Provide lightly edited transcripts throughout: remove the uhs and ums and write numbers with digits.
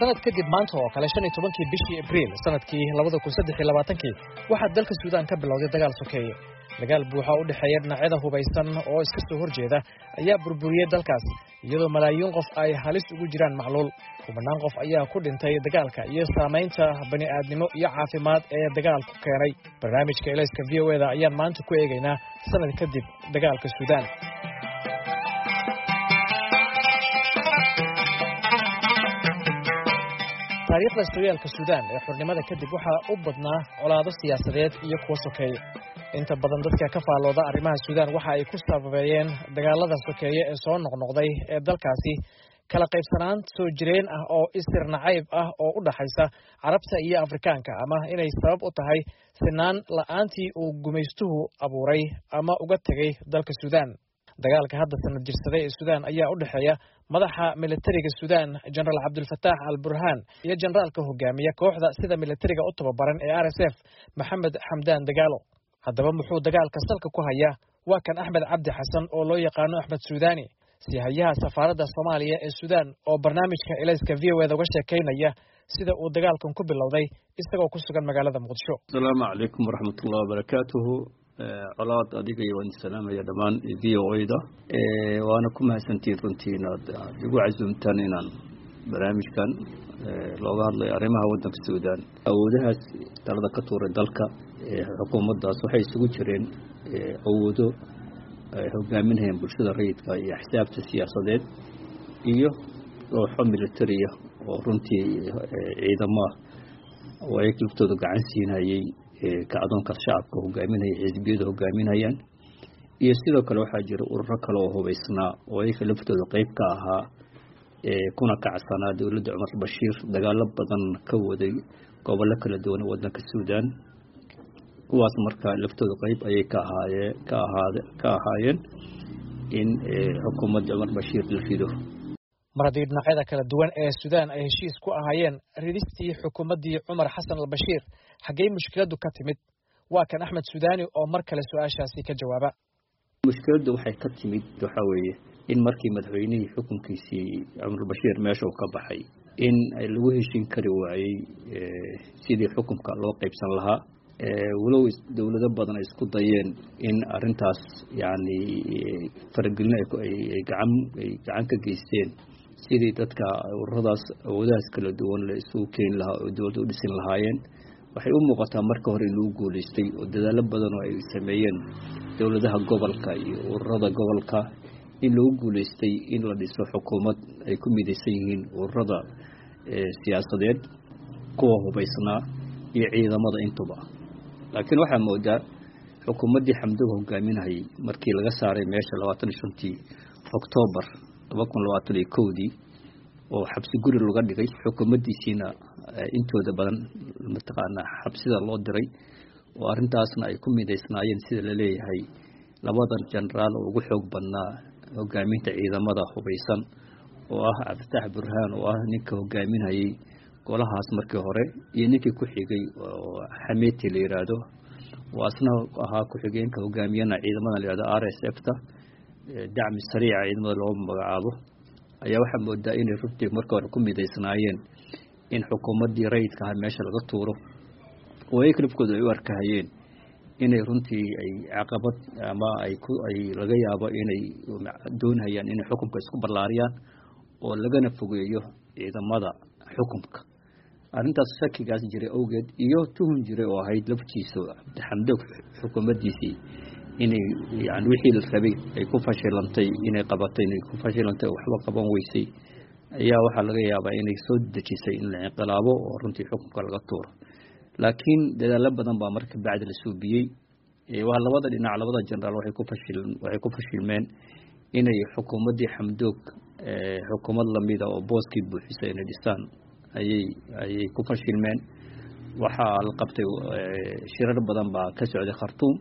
sanad kadib maanta oo kale 15 bishii Abriil sanadkii 2023 waxa dalka Suudaan ka bilowday dagaal sokeeye. Dagaal buuxa u dhaxeeya dhinacyada hubaysan oo iska soo horjeeda ayaa burburiyay dalkaas iyadoo malaayiin qof ay halis ugu jiraan macluul. Kumanaan qof ayaa ku dhintay dagaalka iyo saameynta bani'aadnimo iyo caafimaad ee dagaalku keenay. Barnaamijka Elayska VOA-da ayaan maanta ku eegaynaa sanad kadib dagaalka Suudaan. taariikhda Suudaalka Suudaan ee xornimada kadib waxa u badnaa colaado siyaasadeed iyo kuwa sokeeye. Inta badan dadka ka faalooda arrimaha Suudaan waxa ay ku sababeeyeen dagaalada sokeeye ee soo noqnoqday ee dalkaasi kala qaybsanaan soo jireen ah oo isir nacayb ah oo u dhaxaysa Carabta iyo Afrikaanka ama inay sabab u tahay sinaan la'aantii uu gumaystuhu abuuray ama uga tagay dalka Suudaan. dagaalka hadda sanad jirsaday ee Suudaan ayaa u dhaxeeya madaxa militariga Suudaan General Abdel Fattah al-Burhan iyo generaalka hogaamiya kooxda sida militariga u tababaran ee RSF Mohamed Hamdan Dagalo. haddaba muxuu dagaalka salka ku hayaa? waa kan Axmed Cabdi Xasan oo loo yaqaano Axmed Suudaani, siyahayaha safaaradda Soomaaliya ee Suudaan oo barnaamijka Elayska VOA-da uga sheekaynaya sida uu dagaalkan ku bilowday isagoo ku sugan magaalada Muqdisho. Assalaamu calaykum waraxmatullaahi wabarakaatuh. colaad adiga iyo waan salaamaya dhammaan VOA-da waana ku mahadsantiin runtii inaad igu casuumtaan inaan barnaamijkan looga hadlayo arrimaha waddanka Suudaan. awoodahaas talada ka tuuray dalka xukuumaddaas waxay isugu jireen awoodo ay hogaaminayaan bulshada rayidka iyo axsaabta siyaasadeed iyo kooxo militariya oo runtii ciidamo oo ay laftooda gacan siinayay kacdoonka shacabka hogaaminaya xisbiyada hogaaminayaan iyo sidoo kale waxaa jira ururo kale oo hubaysnaa oo ay laftooda qayb ka ahaa kuna kacsanaa dowladda Cumar Bashiir dagaalo badan ka waday gobollo kala duwan waddanka Suudaan. kuwaas marka laftooda qayb ayay ka ahaayeen in xukuumadda Cumar Bashiir la rido. mar haddii dhinacyada kala duwan ee Suudaan ay heshiis ku ahaayeen ridistii xukuumaddii Cumar Xasan al-Bashiir, xaggee mushkiladu ka timid? waa kan Axmed Suudaani oo mar kale su'aashaasi ka jawaaba. mushkiladu waxay ka timid waxa weeye in markii madaxweynihii xukunkiisii Cumar Bashiir meesha uu ka baxay in ay lagu heshin kari waayay sidii xukunka loo qaybsan lahaa. walow dawlado badan ay isku dayeen in arintaas yani faragelin ay gacan ka geysteen sidii dadka ururadaas awoodahaas kala duwan la isugu keeni lahaa oo dowladda u dhisin lahaayeen. waxay u muuqataa marka hore in lagu guulaystay oo dadaalo badan oo ay sameeyeen dowladaha gobolka iyo ururada gobolka in lagu guulaystay in la dhiso xukuumad ay ku midaysan yihiin ururada siyaasadeed, kuwa hubaysnaa iyo ciidamada intuba. laakiin waxaa moodaa xukuumaddii Xamdoog hogaaminayay markii laga saaray meesha 25 Oktoobar 2021 oo xabsi guri laga dhigay xukuumaddiisina intooda badan mataqaanaa xabsida loo diray oo arintaasna ay ku midaysnaayeen sida la leeyahay labadan generaal oo ugu xoog badnaa hogaaminta ciidamada hubaysan oo ah Fattah Burhan oo ah ninka hogaaminayay golahaas markii hore iyo ninkii ku xigay oo Xameeti la yiraahdo oo asna ahaa ku xigeenka hogaamiyana ciidamada la yiraahdo RSF-ta dacmi sariica ciidamada loo magacaabo ayaa waxa moodaa inay runtii markii hore ku midaysnaayeen in xukuumaddii rayidka ah meesha laga tuuro oo ay klubkooda ay u arkahayeen inay runtii ay caqabad ama ay laga yaabo inay doonayaan inay xukunka isku ballaariyaan oo lagana fogeeyo ciidamada xukunka. arintaas shakigaas jiray awgeed iyo tuhun jiray oo ahayd laftiisa Xamdoog xukuumaddiisii inay yani wixii la rabay ay ku fashilantay inay qabatay inay ku fashilantay waxba qaban weysay ayaa waxaa laga yaabaa inay soo dejisay in la inqilaabo oo runtii xukunka laga tuuro. laakiin dadaalo badan baa marka bacdi la suubiyey waa labada dhinac labada generaal waxay ku fashilmeen inay xukuumaddii Xamdoog xukuumad lamida oo booskii buuxisay inay dhisaan ayay ku fashilmeen. waxaa la qabtay shirar badan baa ka socday Khartoum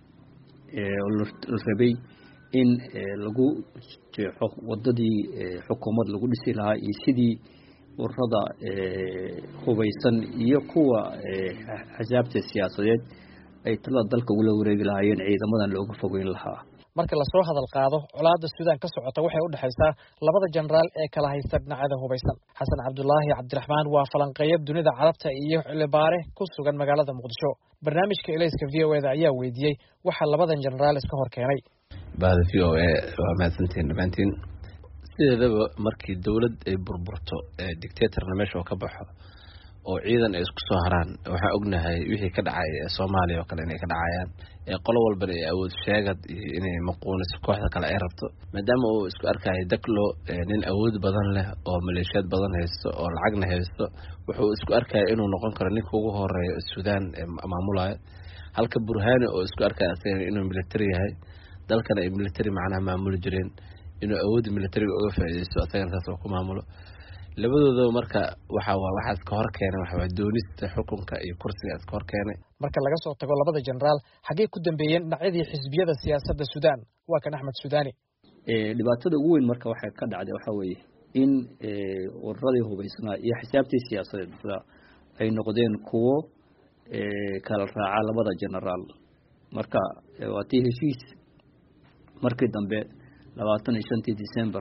la rabay in lagu jeexo wadadii xukuumad lagu dhisi lahaa iyo sidii ururada hubaysan iyo kuwa axsaabta siyaasadeed ay talada dalka ula wareegi lahaayeen ciidamadan looga fogeyn lahaa. marka lasoo hadal qaado colaadda suudaan ka socota waxay u dhexaysaa labada jenaraal ee kala haysta dhinacyada hubaysan. xasan cabdulaahi cabdiraxmaan waa falanqeeya dunida carabta iyo xilibaare ku sugan magaalada muqdisho. barnaamijka Elayska VOA-da ayaa weydiiyey waxa labadan jenaraal iska hor keenay. bahda VOA waa mahadsantiin dhammaantiin. sideedaba markii dowlad ay burburto dictatorna meesha ka baxo oo ciidan ay isku soo haraan, waxaan ognahay wixii ka dhacay ee Soomaaliya oo kale inay ka dhacayaan, ee qolo walba ay awood sheegad iyo inay maquuniso kooxda kale ay rabto, maadaama uu isku arkay Daglo nin awood badan leh oo maleeshiyad badan haysto oo lacagna haysto, wuxuu isku arkay inuu noqon karo ninka ugu horeeya Suudaan maamulaya, halka Burhani oo isku arkay inuu military yahay, dalkana ay military macnaha maamuli jireen, inuu awood military uga faa'iideysto asagana taas oo ku maamulo. labadooda marka waxaas ka hor keenay waxa doonista xukunka iyo kursiga ka hor keenay. marka laga soo tago labada jenaraal xagee ku dambeeyeen dhinacyadii xisbiyada siyaasadda Suudaan? waa kan Axmed Suudaani. dhibaatada ugu weyn marka waxay ka dhacday waxa weeye in ururada hubaysnaa iyo xisaabtii siyaasadeed ay noqdeen kuwo kala raaca labada jenaraal. marka waa tii heshiis markii dambe 25 December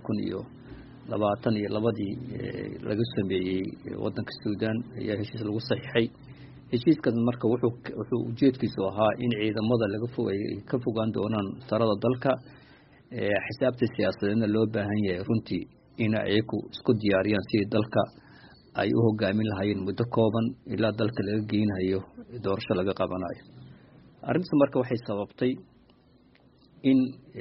2022 laga sameeyay wadanka Suudaan ayaa heshiis lagu saxiixay. heshiiskan marka wuxuu ujeedkiisu ahaa in ciidamada laga ka fogaan doonaan talada dalka, xisaabta siyaasadeedna loo baahan yahay runtii in ay isku diyaariyaan si dalka ay u hogaamin lahaayeen muddo kooban ilaa dalka laga geynayo doorasho laga qabanayo. arrintaas marka waxay sababtay in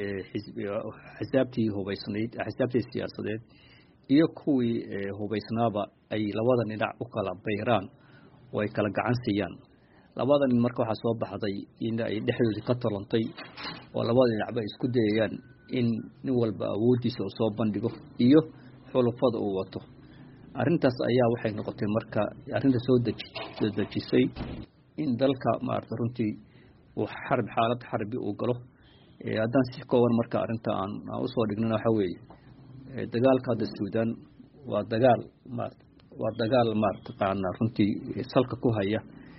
xisaabtii hubaysnayd, xisaabtii siyaasadeed iyo kuwii hubaysnaaba ay labada dhinac u kala bayraan oo ay kala gacan siiyaan. labada nin marka waxaa soo baxday in ay dhexdooda ka talantay oo labada dhinacba isku dayayaan in nin walba awoodiisa soo bandhigo iyo xulufada uu wato. arrintaas ayaa waxay noqotay marka arrinta soo dejisay in dalka maarta runtii uu xaalad xarbi uu galo. haddaan si kooban marka arrinta aan u soo dhignana waxa weeye dagaalka hadda Suudaan waa dagaal maartaqaana runtii salka ku haya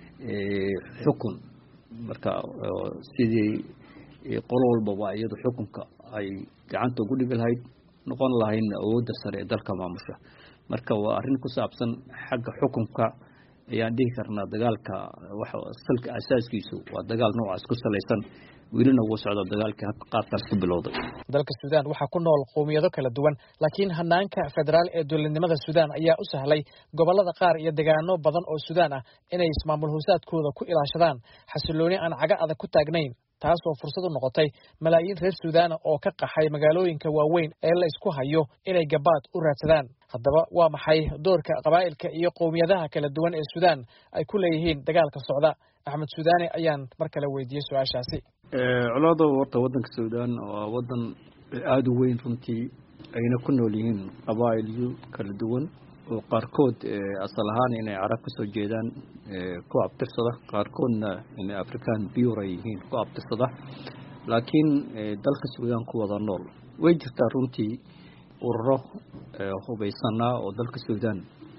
xukun. marka sidii qolo walba iyadu xukunka ay gacanta ugu dhigi lahayd noqon lahayn awoodda sare ee dalka maamusha. marka waa arrin ku saabsan xagga xukunka ayaan dhihi karnaa dagaalka waxa salka asaaskiisu waa dagaal noocaas ku salaysan, welina wuu socdaa dagaalkii qaabkaas ku bilowday. dalka Suudaan waxaa ku nool qowmiyado kala duwan, laakiin hanaanka federaal ee dowladnimada Suudaan ayaa u sahlay gobolada qaar iyo deegaano badan oo Suudaan ah inay ismaamul hoosaadkooda ku ilaashadaan xasilooni aan caga adag ku taagnayn, taasoo fursad u noqotay malaayiin reer Suudaan oo ka qaxay magaalooyinka waaweyn ee la isku hayo inay gabaad u raadsadaan. haddaba waa maxay doorka qabaa'ilka iyo qowmiyadaha kala duwan ee Suudaan ay ku leeyihiin dagaalka socda? Axmed Suudaani ayaan mar kale weydiiyey su'aashaasi. colaadda horta wadanka Suudaan waa wadan aad u weyn runtii, ayna ku nool yihiin qabaa'ilyo kala duwan oo qaarkood asal ahaan inay carab ka soo jeedaan ku abtirsada, qaarkoodna inay Afrikaan biyuura yihiin ku abtirsada, laakiin dalka Suudaan ku wada nool. way jirtaa runtii ururo hubaysanaa oo dalka Suudaan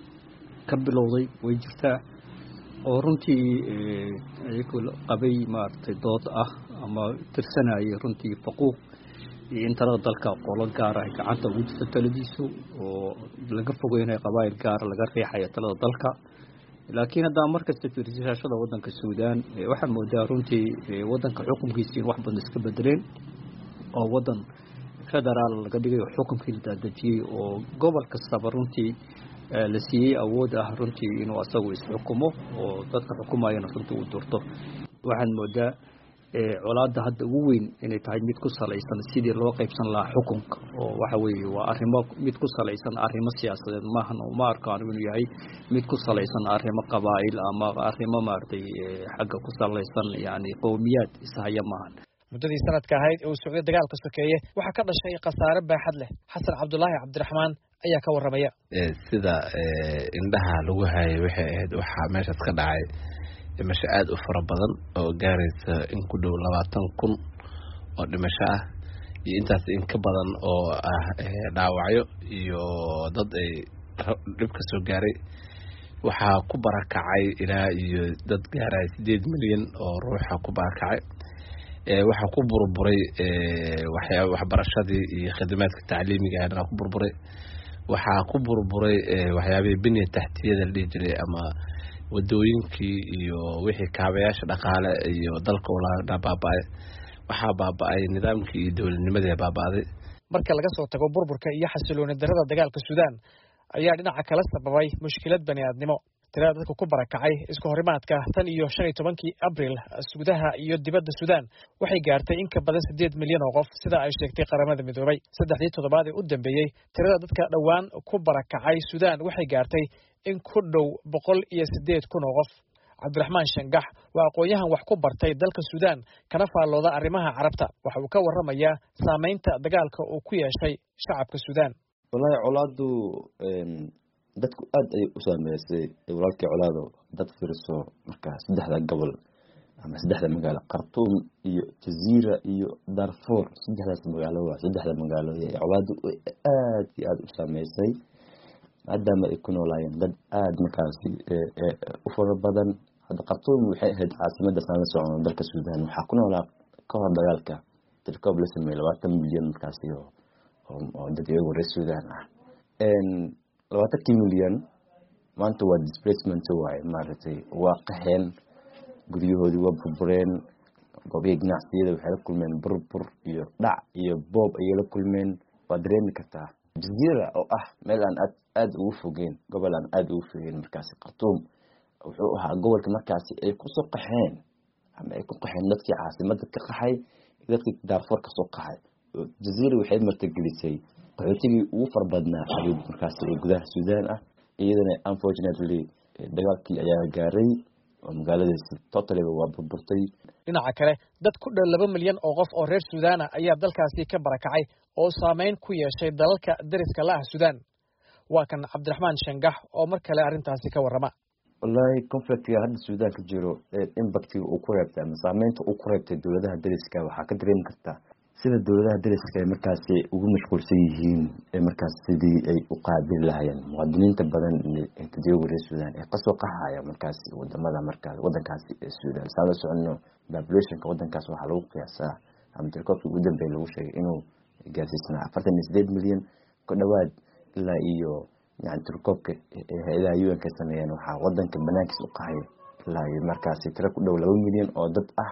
ka bilowday, way jirtaa oo runtii ayagu qabay maartay dood ah ama tirsanayay runtii faquuq iyo in talada dalka qolo gaar ah gacanta ugu jirto taladiisu oo laga fogeynayo qabaa'il gaar laga riixayo talada dalka. laakiin haddaan markasta fiirsashada wadanka Suudaan waxaa moodaa runtii wadanka xukunkiisa in wax badan iska bedeleen oo wadan federaal laga dhigayo xukunkii la daadejiyey oo gobol kastaba runtii la siiyey awood ah runtii inuu asagu isxukumo oo dadka xukumayana runtii uu doorto. waxaan moodaa colaadda hadda ugu weyn inay tahay mid ku salaysan sidii loo qaybsan lahaa xukunka, oo waxa weeye waa arrimo mid ku salaysan arrimo siyaasadeed maahan, oo ma arkaan inuu yahay mid ku salaysan arrimo qabaa'il ama arrimo maartay xagga ku salaysan yani qowmiyaad ishaya maahan. muddadii sanadka ahayd ee uu socday dagaalka sokeeye waxaa ka dhashay khasaare baaxad leh. xasan cabdulaahi cabdiraxmaan ayaa ka warramaya. sida indhaha lagu hayay waxay ahayd waxaa meeshaas ka dhacay dhimasho aad u fara badan oo gaaraysa in ku dhow 20,000 oo dhimasho ah iyo intaas in ka badan oo ah dhaawacyo iyo dad ay dhib ka soo gaaray. waxaa ku barakacay ilaa iyo dad gaaray 8 milyan oo ruuxa ku barakacay. waxa ku burburay waxbarashadii iyo khidmaadka tacliimiga ah ku burburay waxa ku burburay waxyaabihii biniya taxtiyada la dhihi jiray ama wadooyinkii iyo wixii kaabayaasha dhaqaale iyo dalka walaal baaba'ay waxa baaba'ay nidaamkii iyo dawladnimadii baaba'day marka laga soo tago burburka iyo xasilooni darrada dagaalka Suudaan ayaa dhinaca kala sababay mushkilad bani'aadnimo tirada dadka ku barakacay isku horimaadka tan iyo 15 Abriil gudaha iyo dibadda Suudaan waxay gaartay in ka badan 8 milyan oo qof sida ay sheegtay qaramada midoobay saddexdii toddobaad ee u dambeeyay tirada dadka dhawaan ku barakacay Suudaan waxay gaartay in ku dhow 108,000 oo qof Cabdiraxmaan Shangax waa aqoonyahan wax ku bartay dalka Suudaan kana faalooda arrimaha Carabta waxa uu ka warramayaa saameynta dagaalka uu ku yeeshay shacabka Suudaan wallahi colaadu dadku aad ay u saameysay walaalkii colaado dad fiirso marka saddexda gobol ama saddexda magaalo Khartoum iyo Jazeera iyo Darfur saddexdaas magaalo ee colaadu aad u saameysay maadaama ay ku noolaayeen dad aad markaasi u fara badan hadda Khartoum waxay ahayd caasimadda socon dalka Suudaan waxaa ku noolaa ka hor dagaalka tirkoob la sameeyay 20 milyan markaasi oo dad iyagu reer Suudaan ah 20 milyan maanta waa displacement waaye maaragtay waa qaxeen guryahoodii waa burbureen goobaha ganacsiyada waxay la kulmeen burbur iyo dhac iyo boob ayay la kulmeen waa dareemi kartaa Jazeera oo ah meel aan aad ugu fogeen gobol aan aad ugu fogeen markaasi Khartoum wuxuu ahaa gobolka markaasi ay ku soo qaxeen ama ay ku qaxeen dadkii caasimadda ka qaxay dadkii Darfur ka soo qaxay Jazeera waxay martigelisay qaxootigii ugu farbadnaa markaasi ee gudaha Suudaan ah iyadana unfortunately dagaalkii ayaa gaaray oo magaaladaasi totally waa burburtay dhinaca kale dad ku dhow 2 milyan oo qof oo reer Suudaan ah ayaa dalkaasi ka barakacay oo saameyn ku yeeshay dalalka dariska la ah Suudaan waa kan Cabdiraxmaan Shangax oo mar kale arintaasi ka warrama wallahi conflictiga hadda Suudaan ka jiro impactiga uu ku reebtay ama saameynta uu ku reebtay dawladaha dariska waxaa ka dareemi kartaa sida dawladaha dariska ay markaasi ugu mashquulsan yihiin markaas sidii ay u qaabil lahaayeen muwaadiniinta badan ee dadweynaha reer Suudaan ee ka soo qaxaya markaasi wadamada markaas wadankaasi Suudaan saada socono population-ka wadankaas waxa lagu qiyaasaa ama tirkoobkii ugu dambeeyay lagu sheegay inuu gaarsiisnaa 48 milyan ku dhawaad ilaa iyo tirkoobka hay'adaha UN-ka sameeyeen waxa wadanka banaankiisa u qaxay ilaa iyo markaasi tiro ku dhow 2 milyan oo dad ah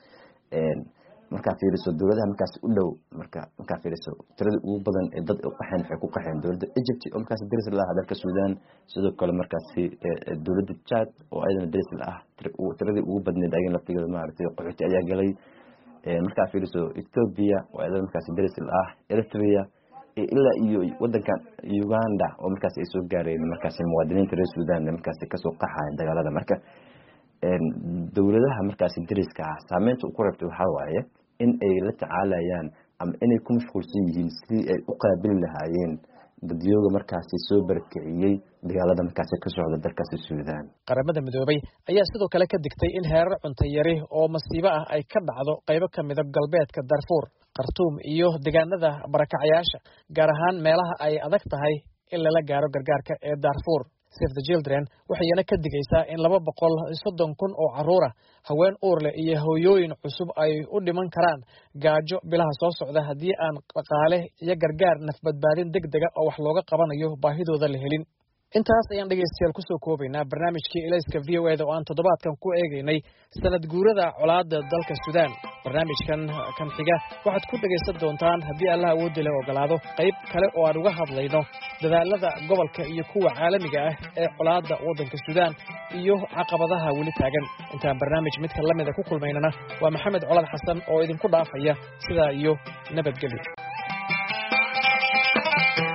marka fiiriso dawladaha markaas u dhow marka fiiriso tirada ugu badan ee dad u qaxeen waxay ku qaxeen dawladda Egypt oo markaas daris la ah dalka Suudaan sidoo kale markaas dawladda Chad oo ayadana daris la ah tiradii ugu badneed ayay laftigeeda maaragtay qaxooti ayaa galay marka fiiriso Ethiopia oo ayadana markaas daris la ah Eritrea ilaa iyo wadanka Uganda oo markaas ay soo gaareen markaas muwaadiniinta reer Suudaan markaas ka soo qaxayeen dagaalada marka dawladaha markaas dariska ah saameynta uu ku reebtay waxa waaye in ay la tacaalayaan ama inay ku mashquulsan yihiin sidii ay u qaabili lahaayeen dadyoga markaasi soo barkiciyay dagaalada markaasi ka socda dalkaasi Suudaan qaramada midoobay ayaa sidoo kale ka digtay in heerar cunto yari oo masiibo ah ay ka dhacdo qaybo ka mid ah galbeedka Darfur Khartoum iyo deegaanada barakacayaasha gaar ahaan meelaha ay adag tahay in lala gaaro gargaarka ee Darfur Save the Children waxayna ka digaysaa in 230,000 oo caruur ah haween uur leh iyo hooyooyin cusub ay u dhiman karaan gaajo bilaha soo socda haddii aan dhaqaale iyo gargaar nafbadbaadin degdeg ah oo wax looga qabanayo baahidooda la helin intaas ayaan dhageystayaal ku soo koobaynaa barnaamijkii Ilayska VOA oo aan toddobaadkan ku eegaynay sanad guurada colaadda dalka Suudaan barnaamijkan kan xiga waxaad ku dhageysan doontaan haddii Allah awood leh ogolaado qayb kale oo aan uga hadlayno dadaalada gobolka iyo kuwa caalamiga ah ee colaadda wadanka Suudaan iyo caqabadaha weli taagan intaan barnaamij mid ka lamid ah ku kulmaynana waa Maxamed Colad Xasan oo idinku dhaafaya sidaa iyo nabadgelyo